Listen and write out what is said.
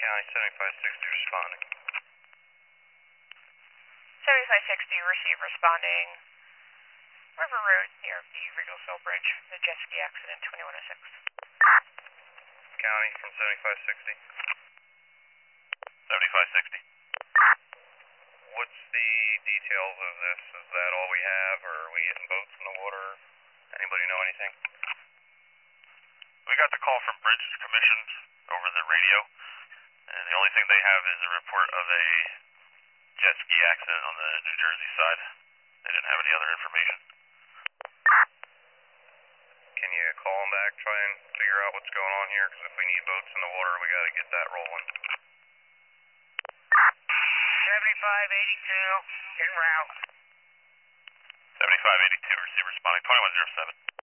County 7560 responding. 7560, receive responding. River Road near the Regal Cell Bridge, the jet ski accident, 2106. County from 7560. 7560. What's the details of this? Is that all we have, or are we getting boats in the water? Anybody know anything? We got the call from Bridges Commission over the radio, and the only thing they have is a report of a jet ski accident on the New Jersey side. They didn't have any other information. Can you call them back, try and figure out what's going on here? Because if we need boats in the water, we got to get that rolling. 7582, en route. 7582, receive responding, 2107.